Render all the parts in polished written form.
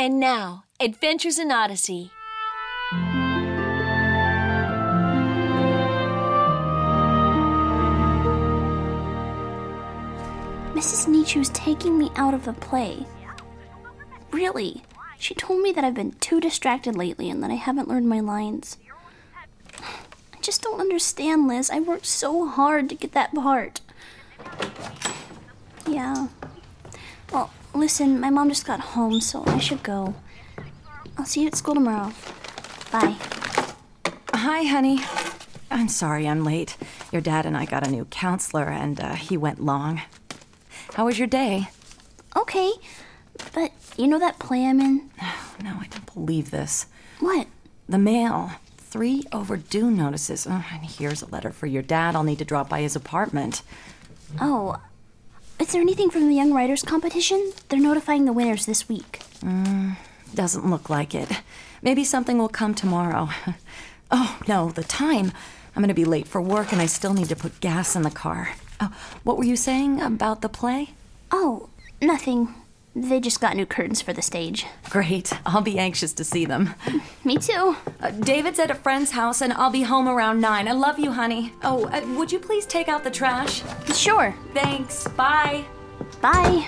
And now, Adventures in Odyssey. Mrs. Nichu's taking me out of the play. Really? She told me that I've been too distracted lately and that I haven't learned my lines. I just don't understand, Liz. I worked so hard to get that part. Yeah. Well, listen, my mom just got home, so I should go. I'll see you at school tomorrow. Bye. Hi, honey. I'm sorry I'm late. Your dad and I got a new counselor, and he went long. How was your day? Okay, but you know that play I'm in? No, I don't believe this. What? The mail. 3 overdue notices. Oh, and here's a letter for your dad. I'll need to drop by his apartment. Oh, is there anything from the Young Writers competition? They're notifying the winners this week. Doesn't look like it. Maybe something will come tomorrow. Oh, no, the time. I'm going to be late for work, and I still need to put gas in the car. Oh, what were you saying about the play? Oh, nothing. They just got new curtains for the stage. Great. I'll be anxious to see them. Me too. David's at a friend's house, and I'll be home around 9. I love you, honey. Oh, would you please take out the trash? Sure. Thanks. Bye. Bye.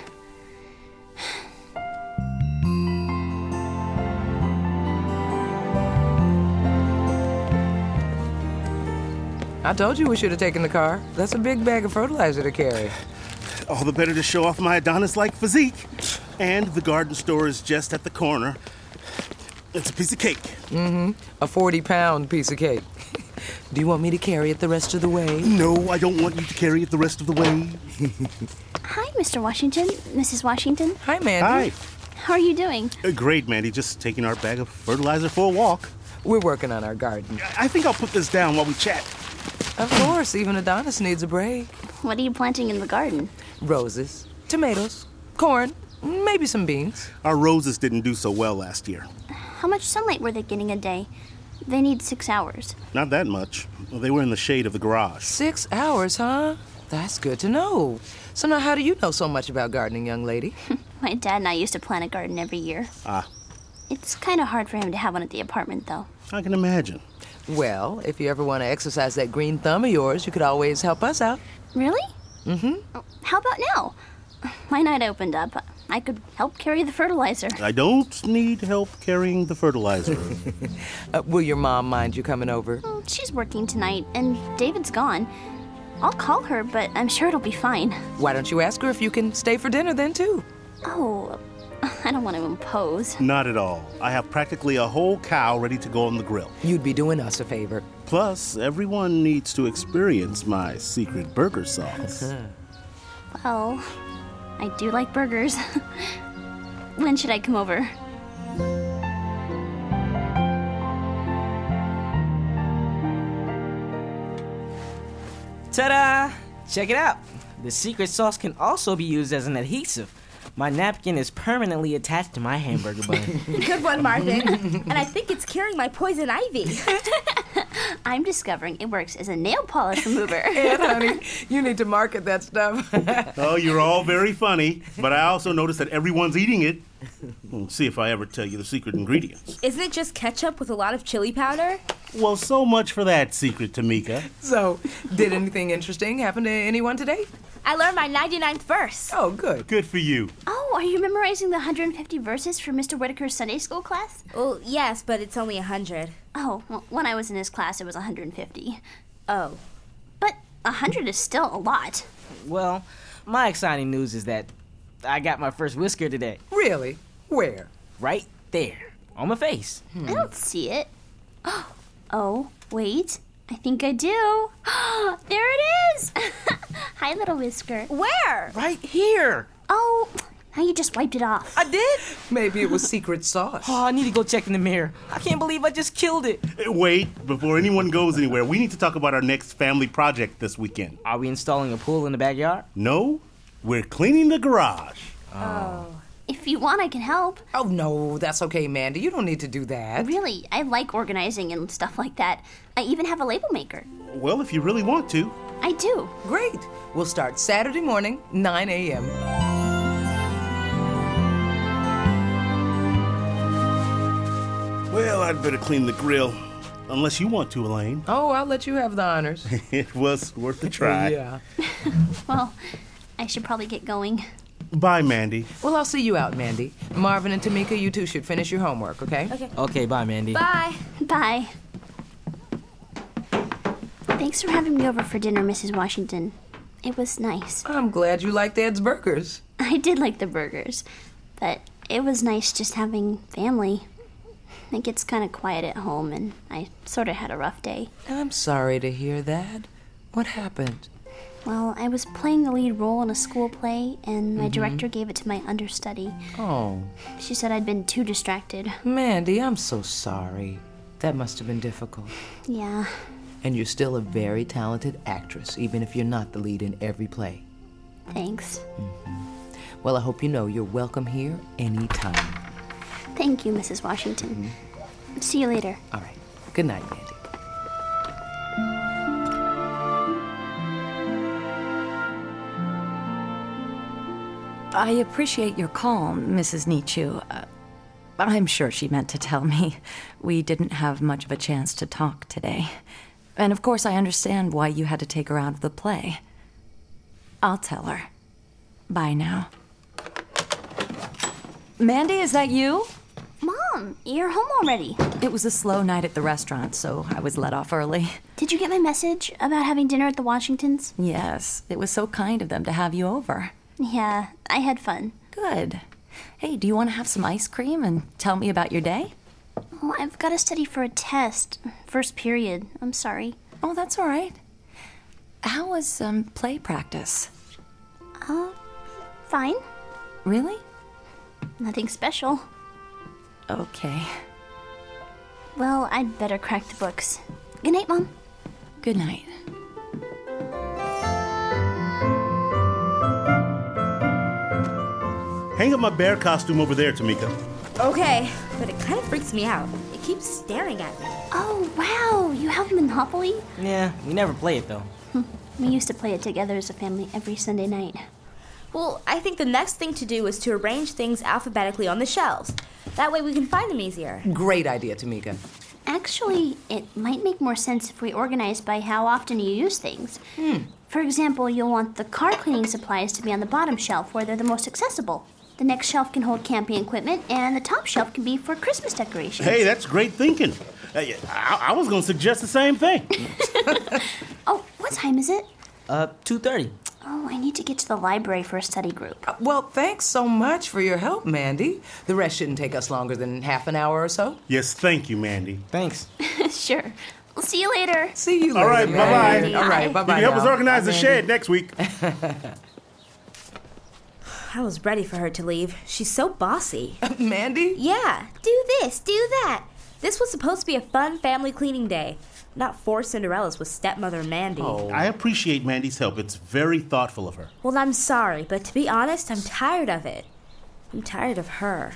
I told you we should have taken the car. That's a big bag of fertilizer to carry. All the better to show off my Adonis-like physique. And the garden store is just at the corner. It's a piece of cake. A 40-pound piece of cake. Do you want me to carry it the rest of the way? No, I don't want you to carry it the rest of the way. Hi, Mr. Washington. Mrs. Washington. Hi, Mandy. Hi. How are you doing? Great, Mandy. Just taking our bag of fertilizer for a walk. We're working on our garden. I think I'll put this down while we chat. Of course, even Adonis needs a break. What are you planting in the garden? Roses, tomatoes, corn, maybe some beans. Our roses didn't do so well last year. How much sunlight were they getting a day? They need 6 hours. Not that much. They were in the shade of the garage. 6 hours, huh? That's good to know. So now how do you know so much about gardening, young lady? My dad and I used to plant a garden every year. Ah, It's kind of hard for him to have one at the apartment, though. I can imagine. Well, if you ever want to exercise that green thumb of yours, you could always help us out. Really? How about now? My night opened up. I could help carry the fertilizer. I don't need help carrying the fertilizer. Will your mom mind you coming over? She's working tonight, and David's gone. I'll call her, but I'm sure it'll be fine. Why don't you ask her if you can stay for dinner then, too? Oh, I don't want to impose. Not at all. I have practically a whole cow ready to go on the grill. You'd be doing us a favor. Plus, everyone needs to experience my secret burger sauce. Well, I do like burgers. When should I come over? Ta-da! Check it out. The secret sauce can also be used as an adhesive. My napkin is permanently attached to my hamburger bun. Good one, Marvin. And I think it's curing my poison ivy. I'm discovering it works as a nail polish remover. And, honey, you need to market that stuff. Oh, you're all very funny, but I also noticed that everyone's eating it. Let's see if I ever tell you the secret ingredients. Isn't it just ketchup with a lot of chili powder? Well, so much for that secret, Tamika. So, did anything interesting happen to anyone today? I learned my 99th verse. Oh, good. Good for you. Oh, are you memorizing the 150 verses from Mr. Whitaker's Sunday school class? Well, yes, but it's only 100. Oh, well, when I was in his class, it was 150. Oh. But 100 is still a lot. Well, my exciting news is that I got my first whisker today. Really? Where? Right there. On my face. I don't see it. Oh, wait. I think I do. There it is! Hi, little whisker. Where? Right here. Oh, now you just wiped it off. I did? Maybe it was secret sauce. Oh, I need to go check in the mirror. I can't believe I just killed it. Wait, before anyone goes anywhere, we need to talk about our next family project this weekend. Are we installing a pool in the backyard? No, we're cleaning the garage. If you want, I can help. Oh, no, that's okay, Mandy. You don't need to do that. Really, I like organizing and stuff like that. I even have a label maker. Well, if you really want to. I do. Great. We'll start Saturday morning, 9 a.m. I'd better clean the grill. Unless you want to, Elaine. Oh, I'll let you have the honors. It was worth a try. Yeah. Well, I should probably get going. Bye, Mandy. Well, I'll see you out, Mandy. Marvin and Tamika, you two should finish your homework, okay? Okay, bye, Mandy. Bye. Bye. Thanks for having me over for dinner, Mrs. Washington. It was nice. I'm glad you liked Ed's burgers. I did like the burgers, but it was nice just having family. It gets kind of quiet at home, and I sort of had a rough day. I'm sorry to hear that. What happened? Well, I was playing the lead role in a school play, and my director gave it to my understudy. Oh, She said I'd been too distracted. Mandy, I'm so sorry. That must have been difficult. Yeah. And you're still a very talented actress, even if you're not the lead in every play. Thanks. Well, I hope you know you're welcome here anytime. Thank you, Mrs. Washington. See you later. All right. Good night, Mandy. I appreciate your call, Mrs. Nichu. I'm sure she meant to tell me. We didn't have much of a chance to talk today. And of course, I understand why you had to take her out of the play. I'll tell her. Bye now. Mandy, is that you? Mom, you're home already. It was a slow night at the restaurant, so I was let off early. Did you get my message about having dinner at the Washingtons? Yes, it was so kind of them to have you over. Yeah, I had fun. Good. Hey, do you want to have some ice cream and tell me about your day? Oh, I've got to study for a test. First period. I'm sorry. Oh, that's all right. How was play practice? Fine. Really? Nothing special. Okay. Well, I'd better crack the books. Good night, Mom. Good night. Hang up my bear costume over there, Tamika. Okay, but it kind of freaks me out. It keeps staring at me. Oh, wow. You have Monopoly? Yeah, we never play it, though. We used to play it together as a family every Sunday night. Well, I think the next thing to do is to arrange things alphabetically on the shelves. That way we can find them easier. Great idea, Tamika. Actually, it might make more sense if we organize by how often you use things. For example, you'll want the car cleaning supplies to be on the bottom shelf where they're the most accessible. The next shelf can hold camping equipment, and the top shelf can be for Christmas decorations. Hey, that's great thinking. I was going to suggest the same thing. Oh, what time is it? 2:30. Oh, I need to get to the library for a study group. Well, thanks so much for your help, Mandy. The rest shouldn't take us longer than half an hour or so. Yes, thank you, Mandy. Thanks. Sure. We'll see you later. See you later. All right, Mandy. bye-bye. All right, You bye-bye can help us now. organize Bye, the Mandy. shed next week. I was ready for her to leave. She's so bossy. Mandy? Yeah, do this, do that. This was supposed to be a fun family cleaning day, not four Cinderellas with stepmother Mandy. I appreciate Mandy's help. It's very thoughtful of her. Well, I'm sorry, but to be honest, I'm tired of it. I'm tired of her.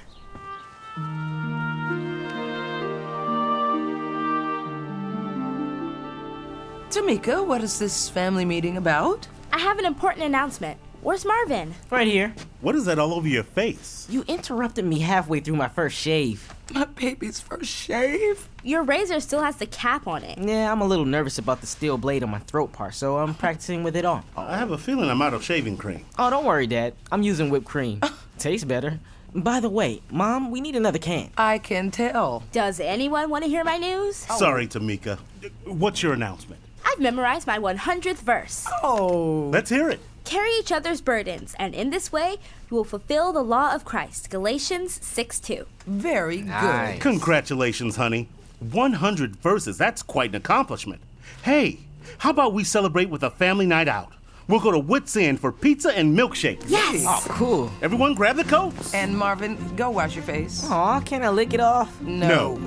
Tamika, what is this family meeting about? I have an important announcement. Where's Marvin? Right here. What is that all over your face? You interrupted me halfway through my first shave. My baby's first shave? Your razor still has the cap on it. Yeah, I'm a little nervous about the steel blade on my throat part, so I'm practicing with it on. I have a feeling I'm out of shaving cream. Oh, don't worry, Dad. I'm using whipped cream. Tastes better. By the way, Mom, we need another can. I can tell. Does anyone want to hear my news? Sorry, Tamika. What's your announcement? I've memorized my 100th verse. Oh. Let's hear it. Carry each other's burdens, and in this way you will fulfill the law of Christ. Galatians 6:2. Very good. Nice. Congratulations, honey. 100 verses. That's quite an accomplishment. Hey, how about we celebrate with a family night out? We'll go to Wits End for pizza and milkshakes. Yes! Oh, cool. Everyone grab the coats. And Marvin, go wash your face. Aw, can I lick it off? No.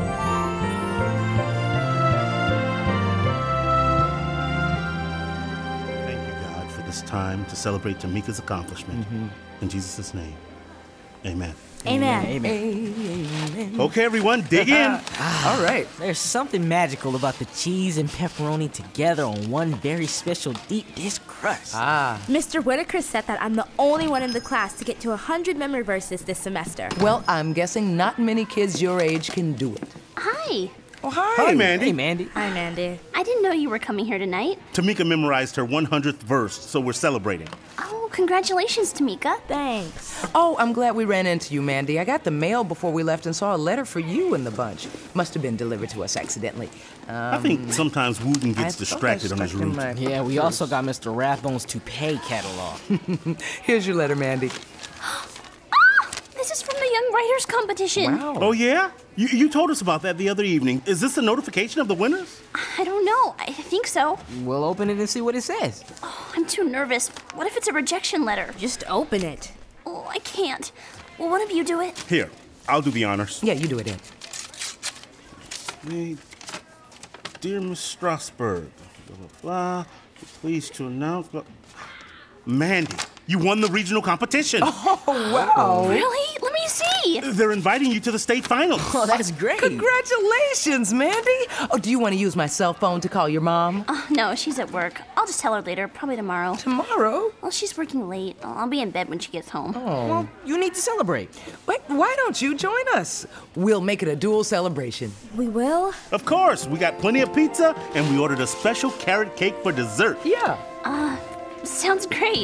Thank you, God, for this time to celebrate Tamika's accomplishment. In Jesus' name, amen. Amen. Amen. Okay, everyone, dig in. All right. There's something magical about the cheese and pepperoni together on one very special deep dish crust. Mr. Whitaker said that I'm the only one in the class to get to 100 memory verses this semester. Well, I'm guessing not many kids your age can do it. Hi. Oh, hi. Hi, Mandy. Hey, Mandy. Hi, Mandy. I didn't know you were coming here tonight. Tamika memorized her 100th verse, so we're celebrating. Oh, congratulations, Tamika. Thanks. Oh, I'm glad we ran into you, Mandy. I got the mail before we left and saw a letter for you in the bunch. Must have been delivered to us accidentally. I think sometimes Wooten gets distracted on his route. Yeah, we also got Mr. Rathbone's toupee catalog. Here's your letter, Mandy. This is from the Young Writers Competition. Wow. Oh, yeah? You told us about that the other evening. Is this a notification of the winners? I don't know. I think so. We'll open it and see what it says. Oh, I'm too nervous. What if it's a rejection letter? Just open it. Oh, I can't. Will one of you do it? Here, I'll do the honors. Yeah, you do it, Ed. Hey, dear Miss Strasberg, blah, blah, blah. Pleased to announce. Mandy, you won the regional competition. Oh, wow. Really? Let me see. They're inviting you to the state finals. Oh, that's great. Congratulations, Mandy. Oh, do you want to use my cell phone to call your mom? No, she's at work. I'll just tell her later, probably tomorrow. Tomorrow? Well, she's working late. I'll be in bed when she gets home. Well, you need to celebrate. Wait, why don't you join us? We'll make it a dual celebration. We will? Of course, we got plenty of pizza, and we ordered a special carrot cake for dessert. Yeah. Sounds great.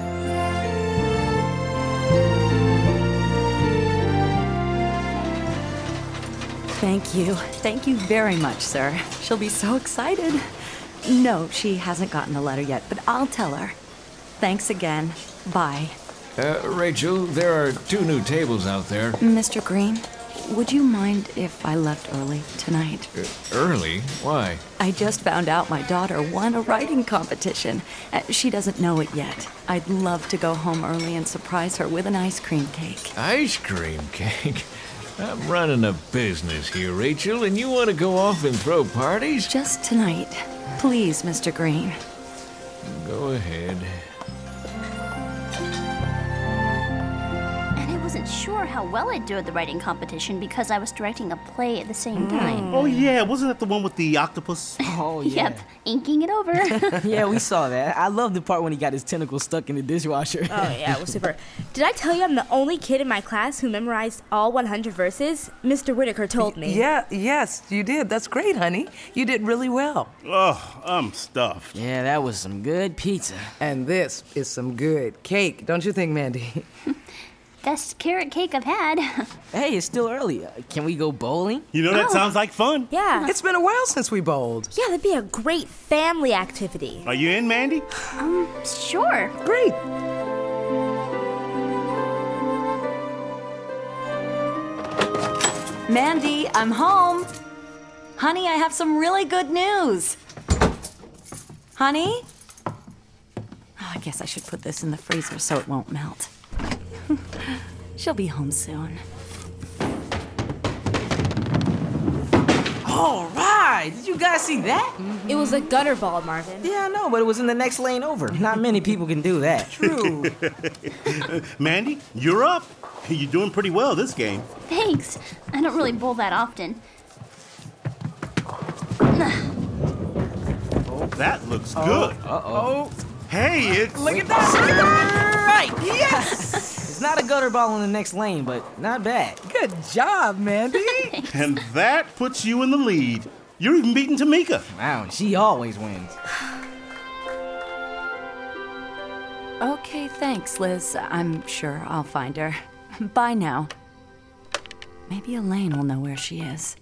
Thank you. Thank you very much, sir. She'll be so excited. No, she hasn't gotten the letter yet, but I'll tell her. Thanks again. Bye. Rachel, there are 2 new tables out there. Mr. Green, would you mind if I left early tonight? Early? Why? I just found out my daughter won a writing competition. She doesn't know it yet. I'd love to go home early and surprise her with an ice cream cake. Ice cream cake? I'm running a business here, Rachel, and you want to go off and throw parties? Just tonight. Please, Mr. Green. Go ahead. And I wasn't sure how well I'd do at the writing competition because I was directing a play at the same time. Oh, yeah, wasn't that the one with the octopus? Oh, yeah. Yep, inking it over. Yeah, we saw that. I love the part when he got his tentacles stuck in the dishwasher. Oh, yeah, it was super. Did I tell you I'm the only kid in my class who memorized all 100 verses? Mr. Whitaker told me. Yes, you did. That's great, honey. You did really well. Oh, I'm stuffed. Yeah, that was some good pizza. And this is some good cake, don't you think, Mandy? Best carrot cake I've had. Hey, it's still early. Can we go bowling? You know, that sounds like fun. Yeah. It's been a while since we bowled. Yeah, that'd be a great family activity. Are you in, Mandy? Sure. Great. Mandy, I'm home. Honey, I have some really good news. Honey? Oh, I guess I should put this in the freezer so it won't melt. She'll be home soon. All right. Did you guys see that? It was a gutter ball, Marvin. Yeah, I know, but it was in the next lane over. Not many people can do that. True. Mandy, you're up. You're doing pretty well this game. Thanks. I don't really bowl that often. That looks good. Oh, Hey, it's... look at that. Look at that. Right. Yes. It's not a gutter ball in the next lane, but not bad. Good job, Mandy. And that puts you in the lead. You're even beating Tamika. Wow, she always wins. Okay, thanks, Liz. I'm sure I'll find her. Bye now. Maybe Elaine will know where she is.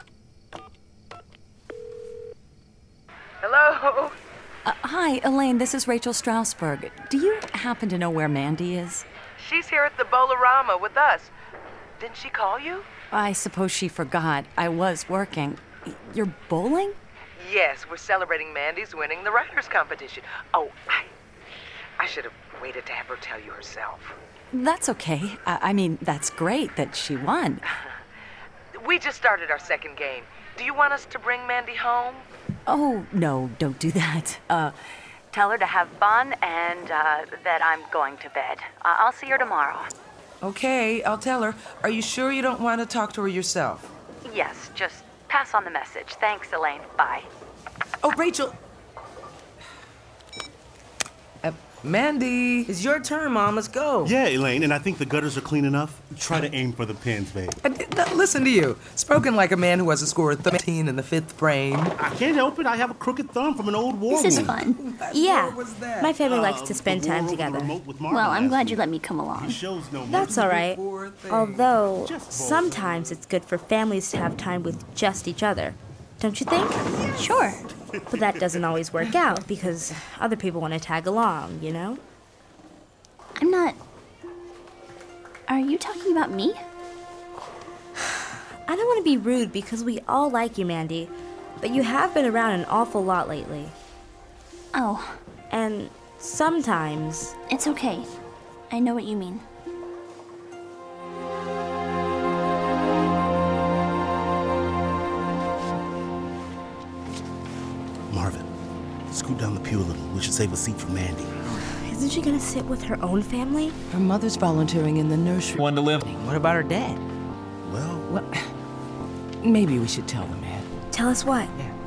Hello. Hi, Elaine, this is Rachel Strasberg. Do you happen to know where Mandy is? She's here at the Bowl-O-Rama with us. Didn't she call you? I suppose she forgot. I was working. You're bowling? Yes, we're celebrating Mandy's winning the writers' competition. Oh, I should have waited to have her tell you herself. That's okay. I mean, that's great that she won. We just started our second game. Do you want us to bring Mandy home? Oh, no, don't do that. Tell her to have fun and that I'm going to bed. I'll see her tomorrow. Okay, I'll tell her. Are you sure you don't want to talk to her yourself? Yes, just pass on the message. Thanks, Elaine. Bye. Oh, Rachel. Mandy, it's your turn, Mom. Let's go. Yeah, Elaine, and I think the gutters are clean enough. Try to aim for the pins, babe. Listen to you. Spoken like a man who has a score of 13 in the 5th frame. I can't help it. I have a crooked thumb from an old war This is wound. fun. Yeah, my family likes to spend The war time over the together. remote with Well, Marvin I'm last glad you week. let me come along. He shows no That's mercy. all right. Poor thing. Although, Just sometimes it's good for families to have time with just each other. Don't you think? Sure. But that doesn't always work out because other people want to tag along, you know? I'm not. Are you talking about me? I don't want to be rude because we all like you, Mandy. But you have been around an awful lot lately. Oh, And sometimes. it's okay. I know what you mean. Marvin, scoot down the pew a little. We should save a seat for Mandy. Isn't she gonna sit with her own family? Her mother's volunteering in the nursery. One to live. What about her dad? Well, Well, maybe we should tell the man. Tell us what?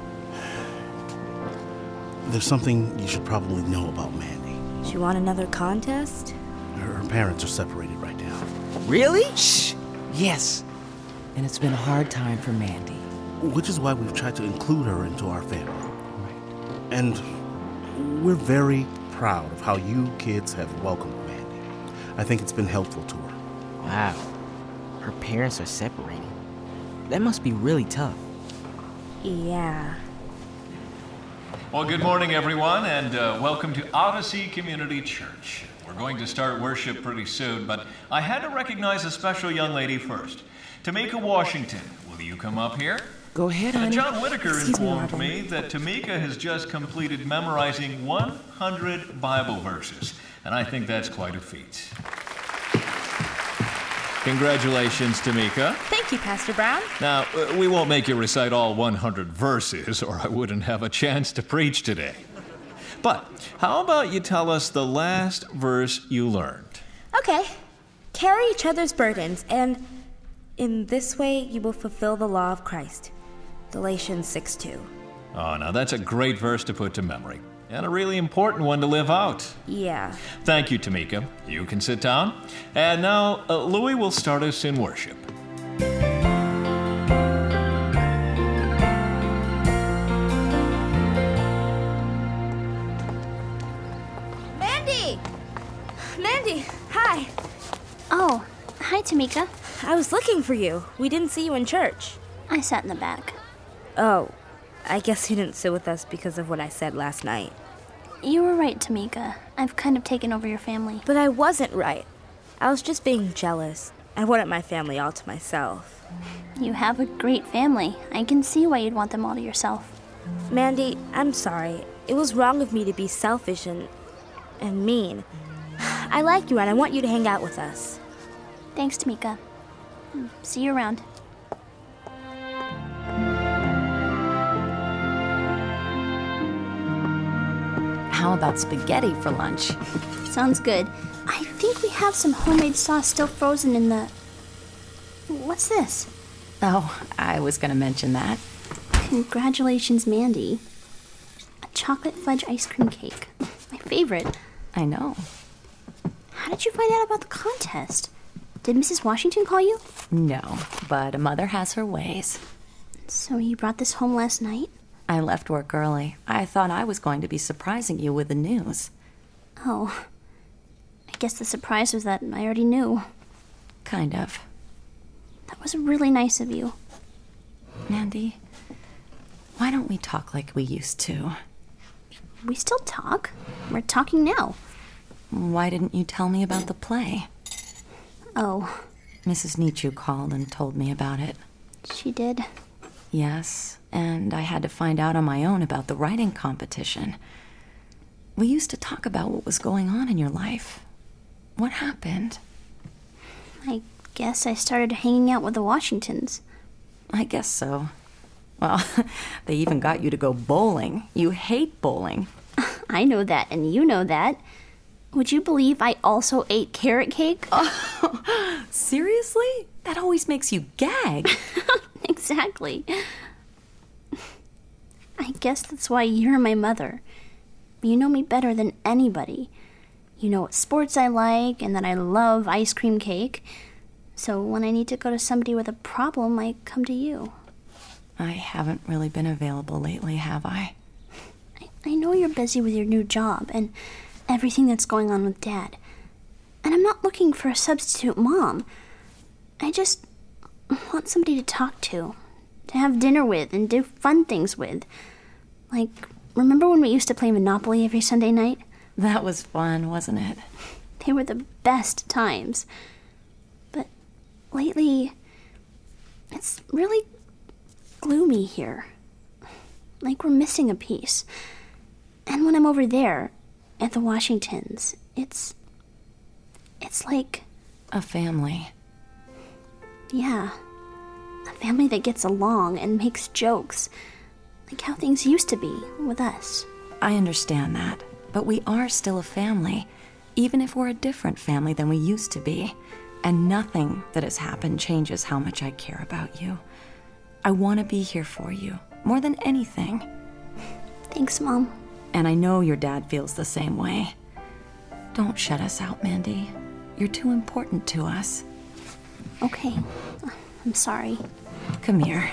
there's something you should probably know about Mandy. She won another contest? Her parents are separated right now. Really? Shh. Yes. And it's been a hard time for Mandy. Which is why we've tried to include her into our family. And we're very proud of how you kids have welcomed Mandy. I think it's been helpful to her. Wow. Her parents are separating. That must be really tough. Yeah. Well, good morning, everyone, and welcome to Odyssey Community Church. We're going to start worship pretty soon, but I had to recognize a special young lady first. Tamika Washington, will you come up here? Go ahead, honey. John Whitaker Excuse me, informed Marvin. me that Tamika has just completed memorizing 100 Bible verses, and I think that's quite a feat. Congratulations, Tamika. Thank you, Pastor Brown. Now, we won't make you recite all 100 verses, or I wouldn't have a chance to preach today. But how about you tell us the last verse you learned? Okay. Carry each other's burdens, and in this way you will fulfill the law of Christ. Galatians 6:2. Oh, now that's a great verse to put to memory, and a really important one to live out. Yeah. Thank you, Tamika. You can sit down. And now, Louis will start us in worship. Mandy! Mandy, hi. Oh, hi, Tamika. I was looking for you. We didn't see you in church. I sat in the back. Oh, I guess you didn't sit with us because of what I said last night. You were right, Tamika. I've kind of taken over your family. But I wasn't right. I was just being jealous. I wanted my family all to myself. You have a great family. I can see why you'd want them all to yourself. Mandy, I'm sorry. It was wrong of me to be selfish and mean. I like you and I want you to hang out with us. Thanks, Tamika. See you around. How about spaghetti for lunch? Sounds good. I think we have some homemade sauce still frozen in the... What's this? Oh, I was going to mention that. Congratulations, Mandy. A chocolate fudge ice cream cake. My favorite. I know. How did you find out about the contest? Did Mrs. Washington call you? No, but a mother has her ways. So you brought this home last night? I left work early. I thought I was going to be surprising you with the news. Oh. I guess the surprise was that I already knew. Kind of. That was really nice of you. Mandy, why don't we talk like we used to? We still talk. We're talking now. Why didn't you tell me about the play? Oh, Mrs. Nietzsche called and told me about it. she did. Yes, and I had to find out on my own about the writing competition. We used to talk about what was going on in your life. What happened? I guess I started hanging out with the Washingtons. I guess so. Well, they even got you to go bowling. You hate bowling. I know that, and you know that. Would you believe I also ate carrot cake? Seriously? That always makes you gag. Exactly. I guess that's why you're my mother. You know me better than anybody. You know what sports I like and that I love ice cream cake. So when I need to go to somebody with a problem, I come to you. I haven't really been available lately, have I? I know you're busy with your new job and everything that's going on with Dad. And I'm not looking for a substitute mom. I just want somebody to talk to have dinner with, and do fun things with. Like, remember when we used to play Monopoly every Sunday night? That was fun, wasn't it? They were the best times. But lately, it's really gloomy here. Like we're missing a piece. And when I'm over there, at the Washingtons, it's like... a family. Yeah. A family that gets along and makes jokes. Like how things used to be with us. I understand that, but we are still a family, even if we're a different family than we used to be. And nothing that has happened changes how much I care about you. I want to be here for you, more than anything. Thanks, Mom. And I know your dad feels the same way. Don't shut us out, Mandy. You're too important to us. Okay. I'm sorry. Come here.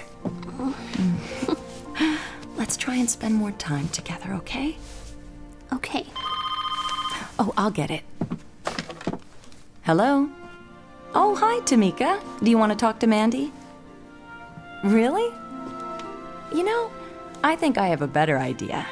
Let's try and spend more time together, okay? Okay. Oh, I'll get it. Hello? Oh, hi, Tamika. Do you want to talk to Mandy? Really? You know, I think I have a better idea.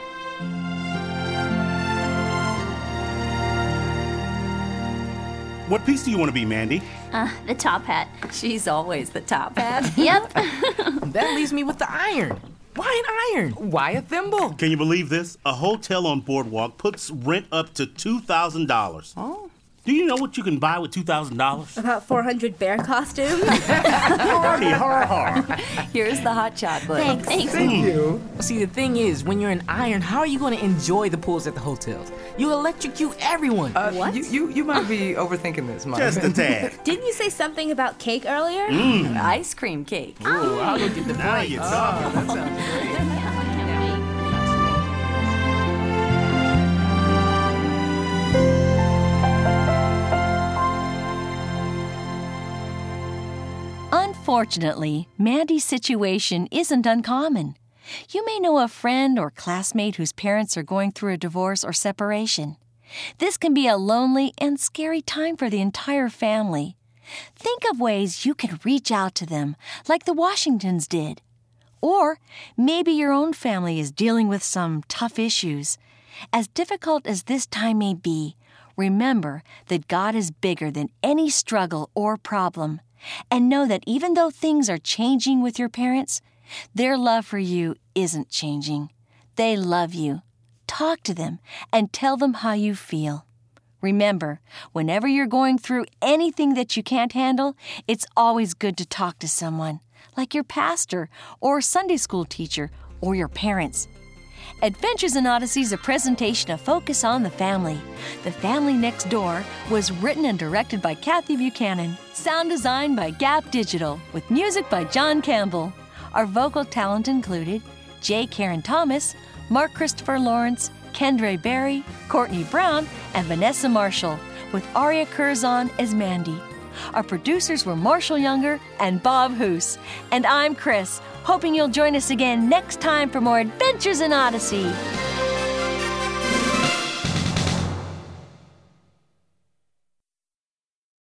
What piece do you want to be, Mandy? The top hat. She's always the top hat. Yep. That leaves me with the iron. Why an iron? Why a thimble? Can you believe this? A hotel on Boardwalk puts rent up to $2,000. Oh. Do you know what you can buy with $2,000? About 400 bear costumes. Party, har. Here's the hot chocolate. Thanks. Thank you. See, the thing is, when you're an iron, how are you going to enjoy the pools at the hotels? You electrocute everyone. What? You might be overthinking this, Mom. Just a tad. Didn't you say something about cake earlier? Ice cream cake. Ooh, I'll go get the Now plate. you're talking. Unfortunately, Mandy's situation isn't uncommon. You may know a friend or classmate whose parents are going through a divorce or separation. This can be a lonely and scary time for the entire family. Think of ways you can reach out to them, like the Washingtons did. Or maybe your own family is dealing with some tough issues. As difficult as this time may be, remember that God is bigger than any struggle or problem. And know that even though things are changing with your parents, their love for you isn't changing. They love you. Talk to them and tell them how you feel. Remember, whenever you're going through anything that you can't handle, it's always good to talk to someone, like your pastor or Sunday school teacher or your parents. Adventures in Odyssey is a presentation of Focus on the Family. The Family Next Door was written and directed by Kathy Buchanan. Sound design by Gap Digital, with music by John Campbell. Our vocal talent included J. Karen Thomas, Mark Christopher Lawrence, Kendra Berry, Courtney Brown, and Vanessa Marshall, with Aria Curzon as Mandy. Our producers were Marshall Younger and Bob Hoos. And I'm Chris, hoping you'll join us again next time for more Adventures in Odyssey.